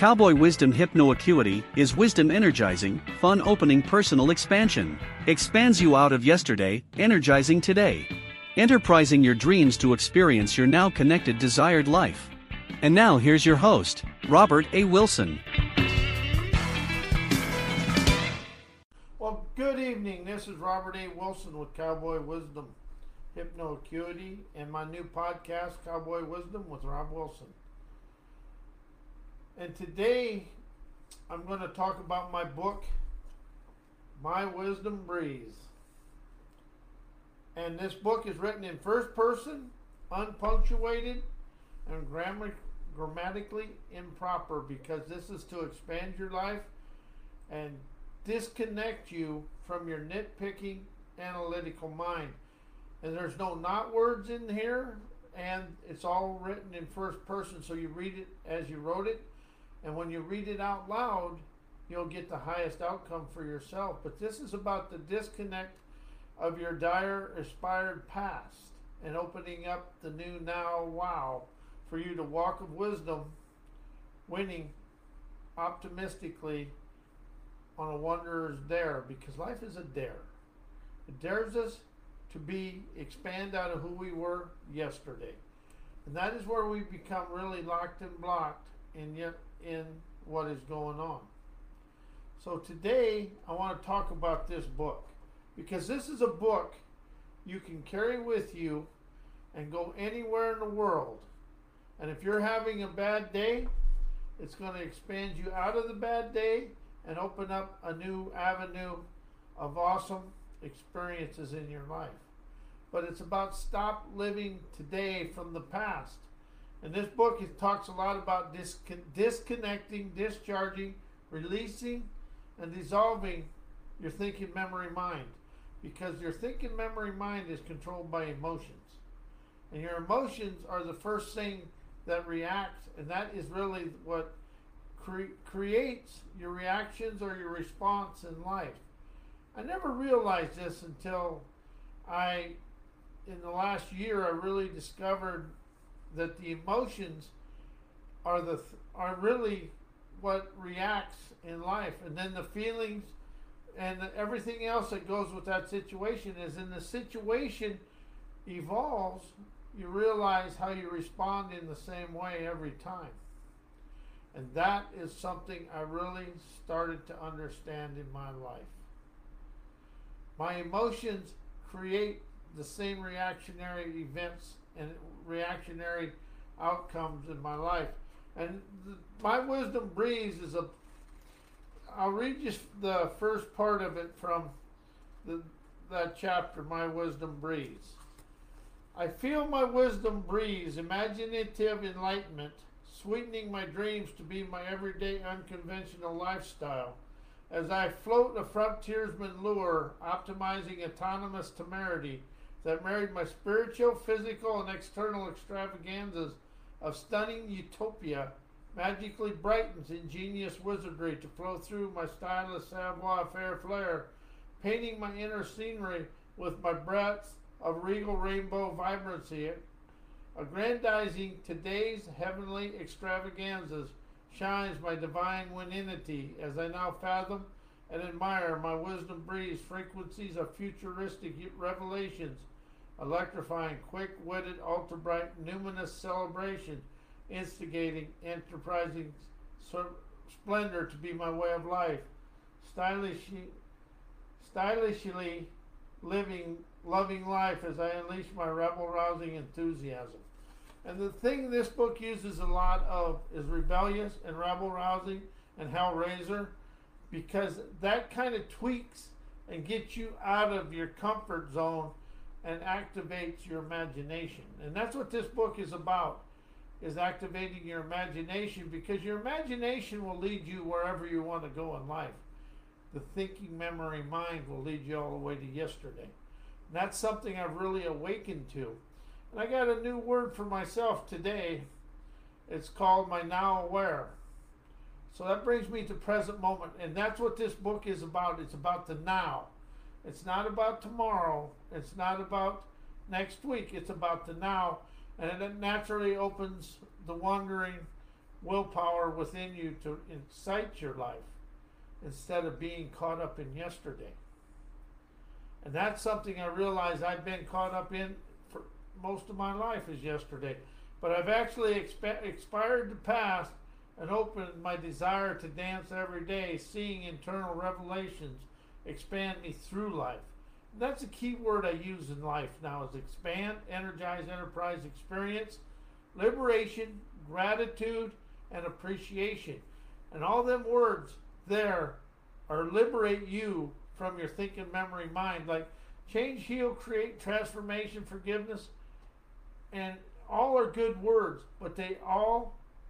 Cowboy Wisdom Hypno-Acuity is wisdom energizing, fun opening personal expansion. Expands you out of yesterday, energizing today. Enterprising your dreams to experience your now connected desired life. And now here's your host, Robert A. Wilson. Well, good evening. This is Robert A. Wilson with Cowboy Wisdom Hypno-Acuity and my new podcast, Cowboy Wisdom with Rob Wilson. And today, I'm going to talk about my book, My Wisdom Breeze. And this book is written in first person, unpunctuated, and grammatically improper, because this is to expand your life and disconnect you from your nitpicking, analytical mind. And there's no not words in here, and it's all written in first person, so you read it as you wrote it. And when you read it out loud, you'll get the highest outcome for yourself. But this is about the disconnect of your dire, aspired past and opening up the new now wow for you to walk of wisdom, winning optimistically on a wanderer's dare, because life is a dare. It dares us to expand out of who we were yesterday. And that is where we become really locked and blocked in what is going on. So today I want to talk about this book, because this is a book you can carry with you and go anywhere in the world. And if you're having a bad day, it's going to expand you out of the bad day and open up a new avenue of awesome experiences in your life. But it's about stop living today from the past. And this book, it talks a lot about disconnecting, discharging, releasing, and dissolving your thinking memory mind. Because your thinking memory mind is controlled by emotions. And your emotions are the first thing that react, and that is really what creates your reactions or your response in life. I never realized this until in the last year, I really discovered that the emotions are really what reacts in life, and then the feelings and everything else that goes with that situation is, in the situation evolves, you realize how you respond in the same way every time. And that is something I really started to understand in my life. My emotions create the same reactionary events and reactionary outcomes in my life. And My Wisdom Breeze is I'll read just the first part of it from that chapter, My Wisdom Breeze. I feel my wisdom breeze, imaginative enlightenment, sweetening my dreams to be my everyday unconventional lifestyle. As I float a frontiersman lure, optimizing autonomous temerity that married my spiritual, physical, and external extravaganzas of stunning utopia, magically brightens ingenious wizardry to flow through my stylus savoir-faire flair, painting my inner scenery with my breadth of regal rainbow vibrancy, aggrandizing today's heavenly extravaganzas, shines my divine wininity as I now fathom and admire my wisdom breeze frequencies of futuristic revelations, electrifying, quick-witted, ultra-bright, numinous celebration, instigating, enterprising splendor to be my way of life, stylishly loving life as I unleash my rebel-rousing enthusiasm. And the thing this book uses a lot of is rebellious and rebel-rousing and hellraiser, because that kind of tweaks and gets you out of your comfort zone and activates your imagination. And that's what this book is about, is activating your imagination, because your imagination will lead you wherever you want to go in life. The thinking memory mind will lead you all the way to yesterday. And that's something I've really awakened to. And I got a new word for myself today. It's called my now aware. So that brings me to present moment. And that's what this book is about. It's about the now. It's not about tomorrow. It's not about next week. It's about the now. And it naturally opens the wondering willpower within you to incite your life instead of being caught up in yesterday. And that's something I realize I've been caught up in for most of my life is yesterday. But I've actually expired the past and opened my desire to dance every day, seeing internal revelations expand me through life. And that's a key word I use in life now is expand, energize, enterprise, experience, liberation, gratitude, and appreciation. And all them words there are liberate you from your thinking, memory, mind. Like change, heal, create, transformation, forgiveness. And all are good words, but they all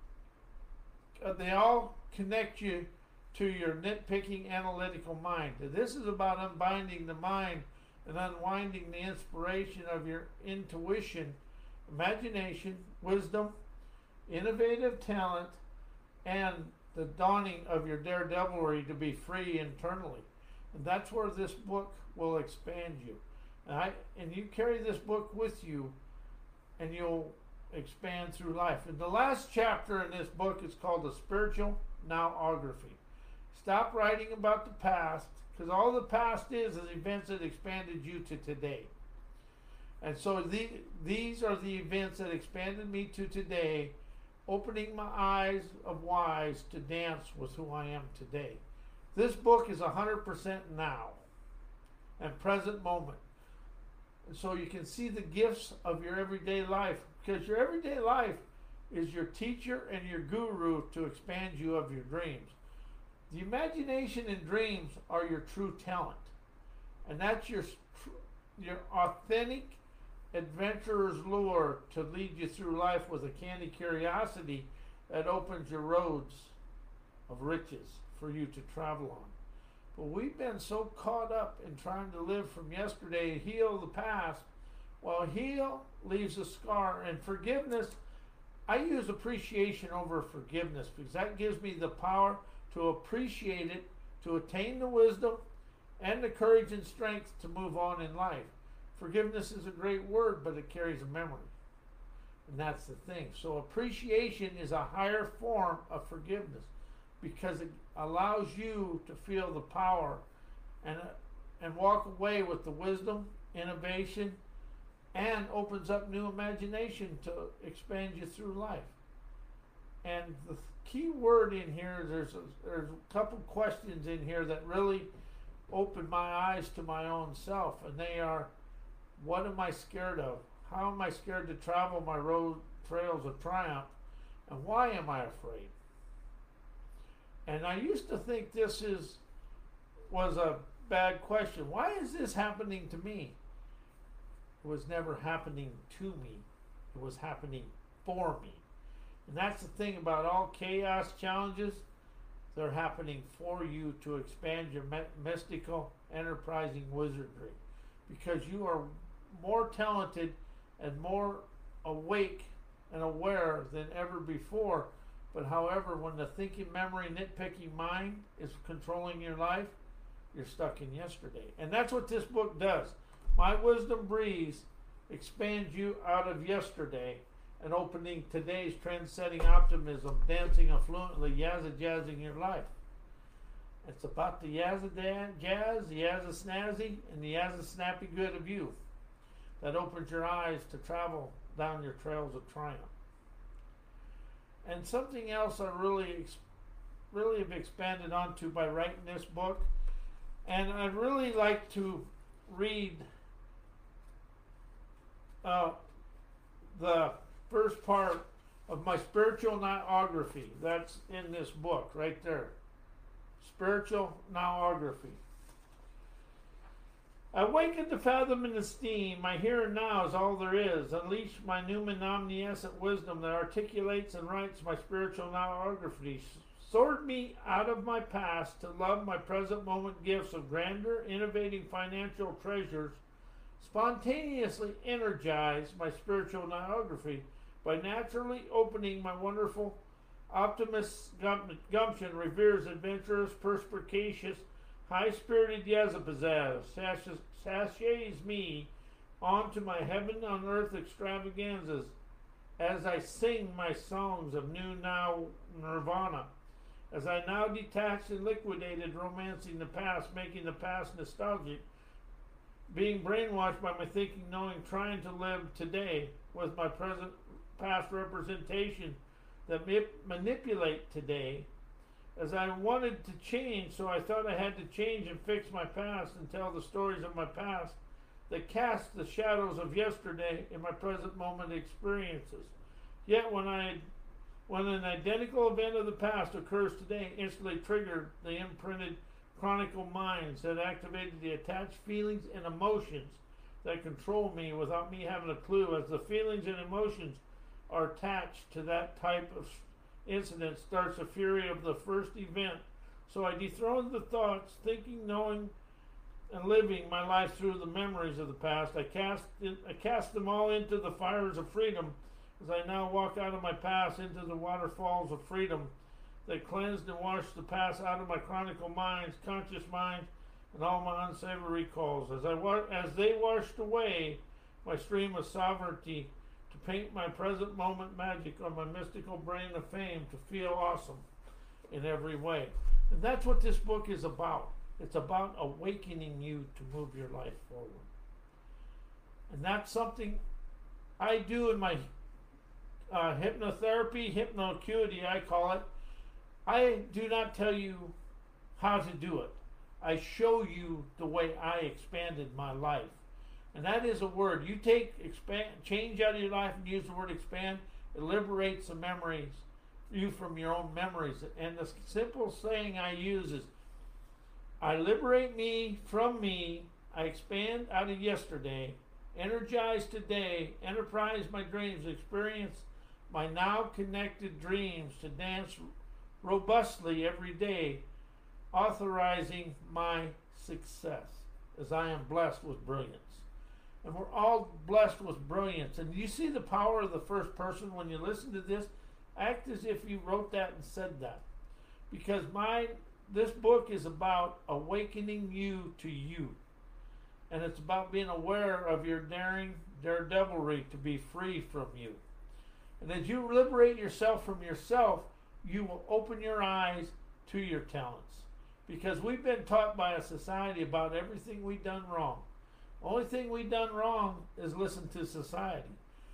connect you to your nitpicking, analytical mind. This is about unbinding the mind and unwinding the inspiration of your intuition, imagination, wisdom, innovative talent, and the dawning of your daredevilry to be free internally. And that's where this book will expand you. And you carry this book with you, and you'll expand through life. And the last chapter in this book is called The Spiritual Nowography. Stop writing about the past, because all the past is events that expanded you to today. And so these are the events that expanded me to today, opening my eyes of wise to dance with who I am today. This book is 100% now and present moment. And so you can see the gifts of your everyday life, because your everyday life is your teacher and your guru to expand you of your dreams. The imagination and dreams are your true talent. And that's your authentic adventurer's lure to lead you through life with a candy curiosity that opens your roads of riches for you to travel on. But we've been so caught up in trying to live from yesterday and heal the past. Well, heal leaves a scar, and forgiveness, I use appreciation over forgiveness because that gives me the power to appreciate it, to attain the wisdom and the courage and strength to move on in life. Forgiveness is a great word, but it carries a memory. And that's the thing. So appreciation is a higher form of forgiveness because it allows you to feel the power and walk away with the wisdom, innovation, and opens up new imagination to expand you through life. And the key word in here, there's a couple questions in here that really open my eyes to my own self, and they are, what am I scared of? How am I scared to travel my road trails of triumph? And why am I afraid? And I used to think this was a bad question. Why is this happening to me? It was never happening to me. It was happening for me. And that's the thing about all chaos challenges. They're happening for you to expand your mystical, enterprising wizardry. Because you are more talented and more awake and aware than ever before. But however, when the thinking, memory, nitpicking mind is controlling your life, you're stuck in yesterday. And that's what this book does. My Wisdom Breeze expands you out of yesterday and opening today's trend-setting optimism, dancing affluently, yazza-jazzing your life. It's about the yazza-jazz, the yazza-snazzy, and the yazza-snappy good of you that opens your eyes to travel down your trails of triumph. And something else I really have expanded onto by writing this book, and I'd really like to read the first part of my spiritual nowography. That's in this book right there. Spiritual nowography. I awaken to fathom and esteem. My here and now is all there is. Unleash my Newman omniscient wisdom that articulates and writes my spiritual nowography. Sort me out of my past to love my present moment gifts of grandeur, innovating financial treasures. Spontaneously energize my spiritual nowography by naturally opening my wonderful optimist gumption, reveres adventurous, perspicacious, high-spirited yazapazaz, sachets me onto my heaven on earth extravaganzas, as I sing my songs of new now nirvana, as I now detached and liquidated, romancing the past, making the past nostalgic, being brainwashed by my thinking, knowing, trying to live today with my present past representation that manipulate today, as I wanted to change, so I thought I had to change and fix my past and tell the stories of my past that cast the shadows of yesterday in my present moment experiences. Yet when an identical event of the past occurs today, instantly triggered the imprinted chronicle minds that activated the attached feelings and emotions that control me without me having a clue, as the feelings and emotions are attached to that type of incident starts the fury of the first event. So I dethroned the thoughts, thinking, knowing, and living my life through the memories of the past. I cast them all into the fires of freedom as I now walk out of my past into the waterfalls of freedom that cleansed and washed the past out of my chronicle minds, conscious minds, and all my unsavory recalls. As they washed away my stream of sovereignty to paint my present moment magic on my mystical brain of fame to feel awesome in every way. And that's what this book is about. It's about awakening you to move your life forward. And that's something I do in my hypnotherapy, hypnoacuity, I call it. I do not tell you how to do it. I show you the way I expanded my life. And that is a word. You take change out of your life and use the word expand, it liberates the memories, you from your own memories. And the simple saying I use is, I liberate me from me, I expand out of yesterday, energize today, enterprise my dreams, experience my now connected dreams to dance robustly every day, authorizing my success, as I am blessed with brilliance. And we're all blessed with brilliance. And you see the power of the first person when you listen to this? Act as if you wrote that and said that. Because this book is about awakening you to you. And it's about being aware of your daredevilry to be free from you. And as you liberate yourself from yourself, you will open your eyes to your talents. Because we've been taught by a society about everything we've done wrong. Only thing we've done wrong is listen to society.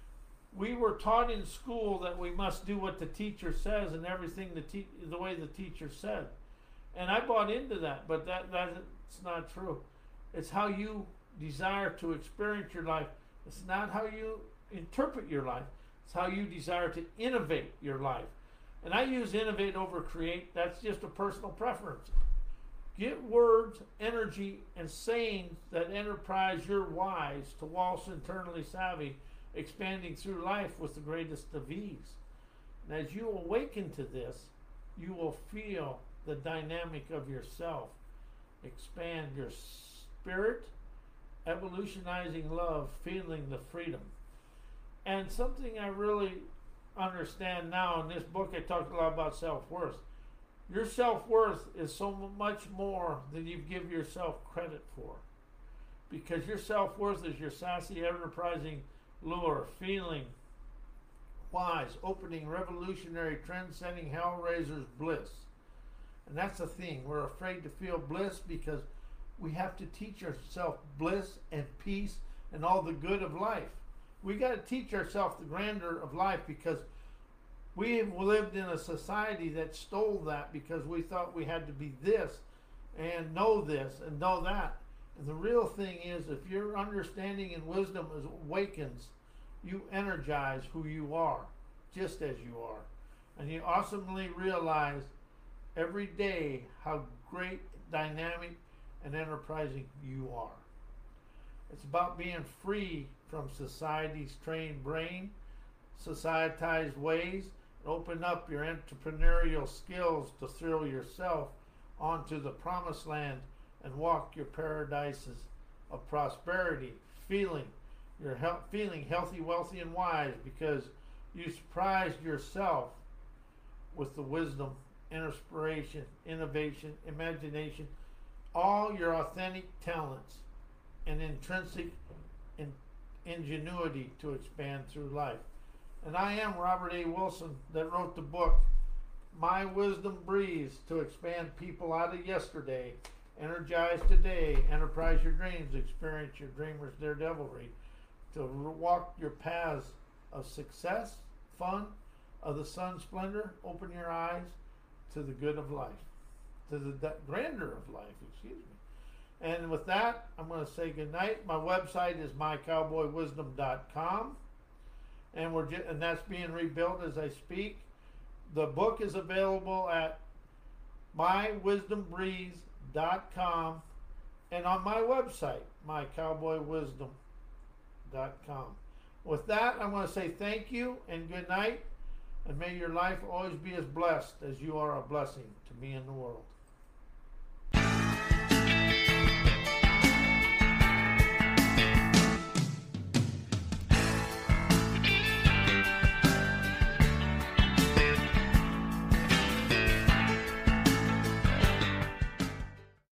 We were taught in school that we must do what the teacher says and everything the way the teacher said. And I bought into that, but that's not true. It's how you desire to experience your life. It's not how you interpret your life. It's how you desire to innovate your life. And I use innovate over create. That's just a personal preference. Get words, energy, and sayings that enterprise your whys to waltz internally savvy, expanding through life with the greatest of ease. And as you awaken to this, you will feel the dynamic of yourself expand your spirit, evolutionizing love, feeling the freedom. And something I really understand now in this book, I talked a lot about self-worth. Your self-worth is so much more than you give yourself credit for. Because your self-worth is your sassy, enterprising lure, feeling wise, opening, revolutionary, transcending hellraiser's bliss. And that's the thing. We're afraid to feel bliss because we have to teach ourselves bliss and peace and all the good of life. We got to teach ourselves the grandeur of life because we have lived in a society that stole that because we thought we had to be this and know that. And the real thing is, if your understanding and wisdom awakens, you energize who you are, just as you are. And you awesomely realize every day how great, dynamic, and enterprising you are. It's about being free from society's trained brain, societized ways, and open up your entrepreneurial skills to thrill yourself onto the promised land and walk your paradises of prosperity, feeling healthy, wealthy, and wise because you surprised yourself with the wisdom, inspiration, innovation, imagination, all your authentic talents and intrinsic ingenuity to expand through life. And I am Robert A. Wilson that wrote the book, My Wisdom Breeze, to expand people out of yesterday, energize today, enterprise your dreams, experience your dreamer's daredevilry, to walk your paths of success, fun, of the sun splendor, open your eyes to the good of life, to the grandeur of life, excuse me. And with that, I'm going to say good night. My website is mycowboywisdom.com, and and that's being rebuilt as I speak. The book is available at mywisdombreeze.com and on my website, mycowboywisdom.com. With that, I want to say thank you and good night, and may your life always be as blessed as you are a blessing to me in the world.